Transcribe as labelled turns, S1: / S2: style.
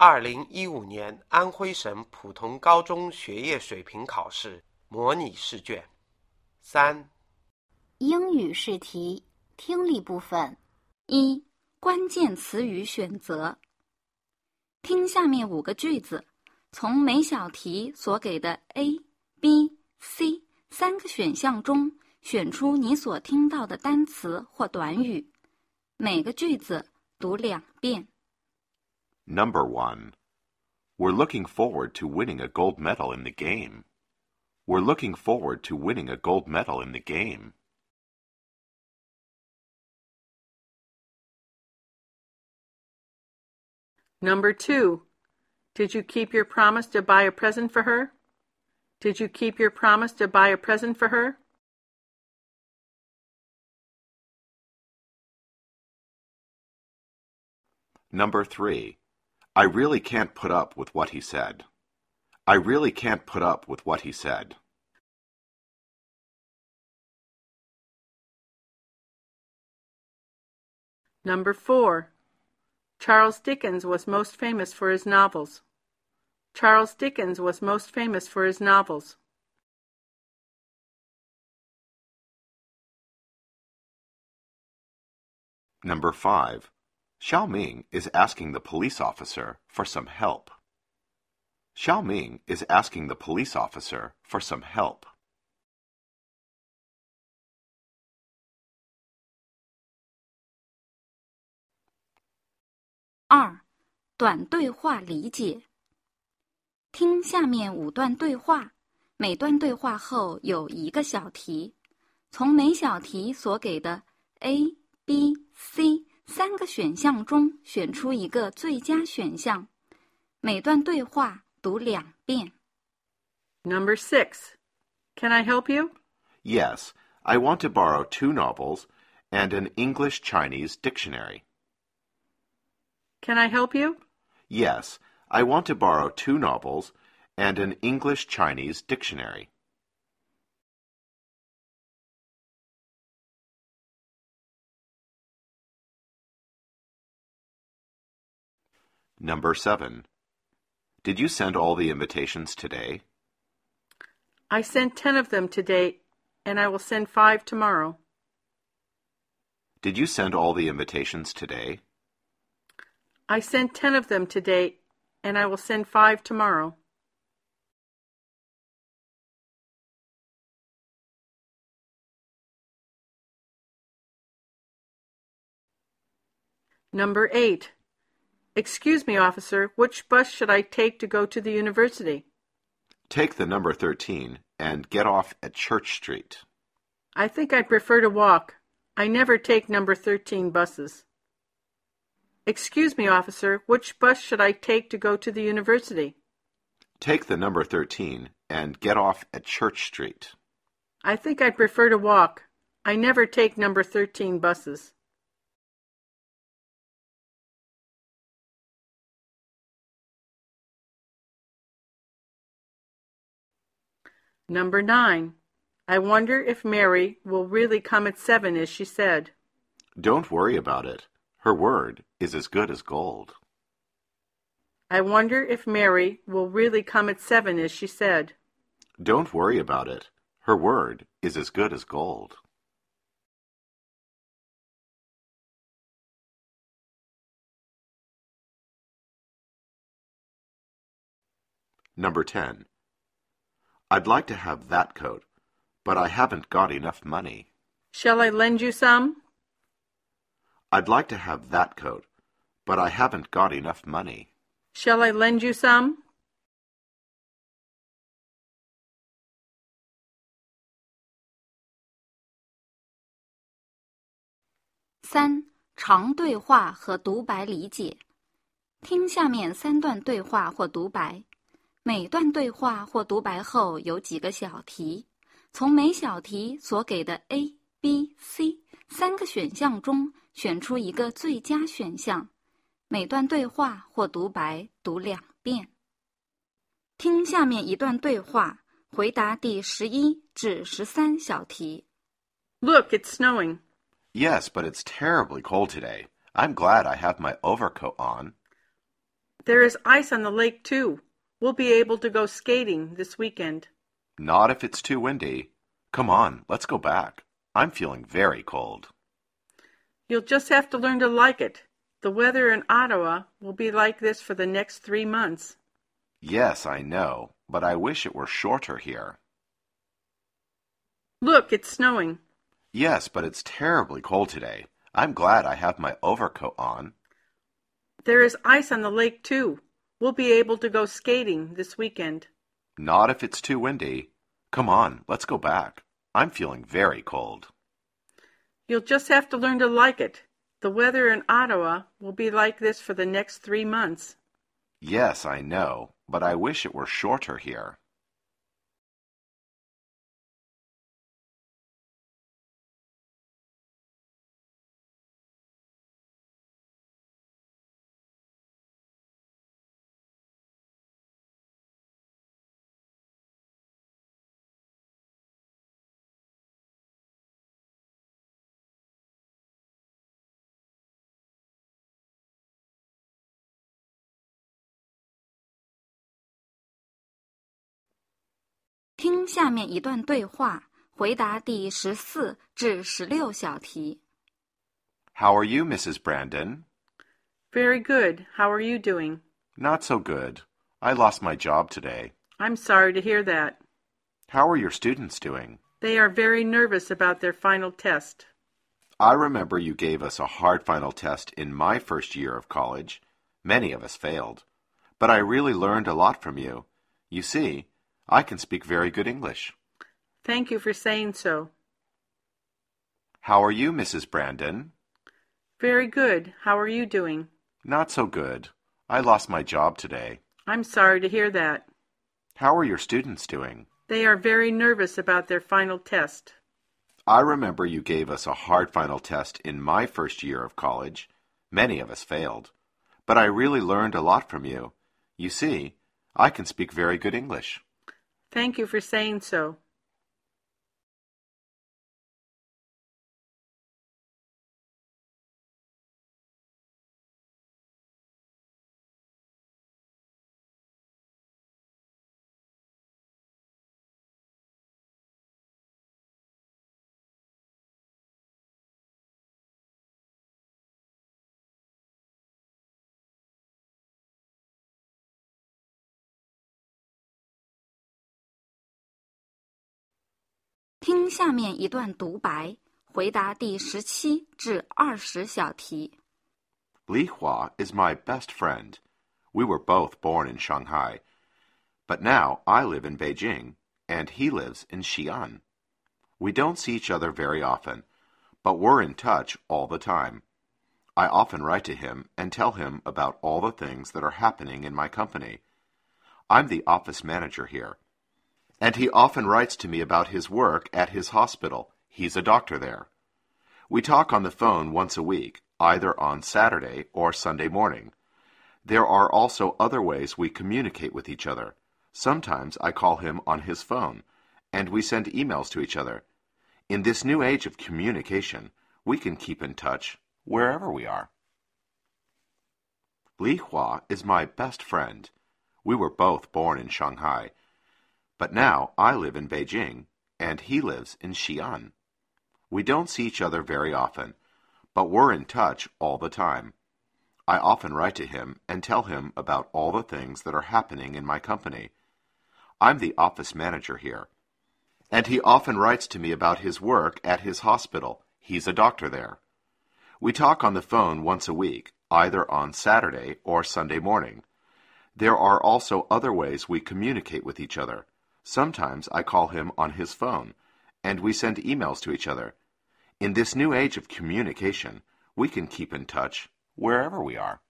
S1: 2015年安徽省普通高中学业水平考试模拟试卷。3.
S2: 英语试题，听力部分。1. 关键词语选择。听下面5个句子，从每小题所给的 A、B、C 3个选项中选出你所听到的单词或短语，每个句子读2遍。
S3: Number 1. We're looking forward to winning a gold medal in the game. We're looking forward to winning a gold medal in the game.
S4: Number 2. Did you keep your promise to buy a present for her? Did you keep your promise to buy a present for her?
S3: Number 3. I really can't put up with what he said. I really can't put up with what he said.
S4: Number 4. Charles Dickens was most famous for his novels. Charles Dickens was most famous for his novels.
S3: Number 5. Xiao Ming is asking the police officer for some help. Xiao Ming is asking the police officer for some help.
S2: 2. 短对话理解。听下面5段对话，每段对话后有1个小题，从每小题所给的 A、B、C 3个选项中选出1个最佳选项，每段对话读2遍。
S4: Number 6. Can I help you?
S3: Yes, I want to borrow 2 novels and an English-Chinese dictionary.
S4: Can I help you?
S3: Yes, I want to borrow 2 novels and an English-Chinese dictionary. Number 7. Did you send all the invitations today?
S4: I sent 10 of them today, and I will send 5 tomorrow.
S3: Did you send all the invitations today?
S4: I sent 10 of them today, and I will send 5 tomorrow. Number 8. Excuse me, officer, which bus should I take to go to the university?
S3: Take the number 13 and get off at Church Street.
S4: I think I'd prefer to walk. I never take number 13 buses. Excuse me, officer, which bus should I take to go to the university?
S3: Take the number 13 and get off at Church Street.
S4: I think I'd prefer to walk. I never take number 13 buses. Number 9. I wonder if Mary will really come at 7 as she said.
S3: Don't worry about it. Her word is as good as gold.
S4: I wonder if Mary will really come at 7 as she said.
S3: Don't worry about it. Her word is as good as gold. Number 10. I'd like to have that coat, but I haven't got enough money.
S4: Shall I lend you some?
S3: I'd like to have that coat, but I haven't got enough money.
S4: Shall I lend you some?
S2: 3. 长对话和独白理解。听下面3段对话或独白，每段对话或独白后有几个小题，从每小题所给的 A、B、C 3个选项中选出1个最佳选项，每段对话或独白读2遍。听下面1段对话，回答第11至13小题。
S4: Look, it's snowing.
S3: Yes, but it's terribly cold today. I'm glad I have my overcoat on.
S4: There is ice on the lake, too. We'll be able to go skating this weekend.
S3: Not if it's too windy. Come on, let's go back. I'm feeling very cold.
S4: You'll just have to learn to like it. The weather in Ottawa will be like this for the next 3 months.
S3: Yes, I know, but I wish it were shorter here.
S4: Look, it's snowing.
S3: Yes, but it's terribly cold today. I'm glad I have my overcoat on.
S4: There is ice on the lake, too. We'll be able to go skating this weekend.
S3: Not if it's too windy. Come on, let's go back. I'm feeling very cold.
S4: You'll just have to learn to like it. The weather in Ottawa will be like this for the next 3 months.
S3: Yes, I know, but I wish it were shorter here.
S2: 听下面一段对话，回答第14至16小题。
S3: How are you, Mrs. Brandon?
S4: Very good. How are you doing?
S3: Not so good. I lost my job today.
S4: I'm sorry to hear that.
S3: How are your students doing?
S4: They are very nervous about their final test.
S3: I remember you gave us a hard final test in my first year of college. Many of us failed. But I really learned a lot from you. You see, I can speak very good English.
S4: Thank you for saying so.
S3: How are you, Mrs. Brandon?
S4: Very good. How are you doing?
S3: Not so good. I lost my job today.
S4: I'm sorry to hear that.
S3: How are your students doing?
S4: They are very nervous about their final test.
S3: I remember you gave us a hard final test in my first year of college. Many of us failed. But I really learned a lot from you. You see, I can speak very good English.
S4: Thank you for saying so.
S2: 听下面一段独白，回答第17至20小题。
S3: Li Hua is my best friend. We were both born in Shanghai. But now I live in Beijing, and he lives in Xi'an. We don't see each other very often, but we're in touch all the time. I often write to him and tell him about all the things that are happening in my company. I'm the office manager here. And he often writes to me about his work at his hospital. He's a doctor there. We talk on the phone once a week, either on Saturday or Sunday morning. There are also other ways we communicate with each other. Sometimes I call him on his phone, and we send emails to each other. In this new age of communication, we can keep in touch wherever we are. Li Hua is my best friend. We were both born in Shanghai. But now I live in Beijing, and he lives in Xi'an. We don't see each other very often, but we're in touch all the time. I often write to him and tell him about all the things that are happening in my company. I'm the office manager here. And he often writes to me about his work at his hospital. He's a doctor there. We talk on the phone once a week, either on Saturday or Sunday morning. There are also other ways we communicate with each other. Sometimes I call him on his phone, and we send emails to each other. In this new age of communication, we can keep in touch wherever we are.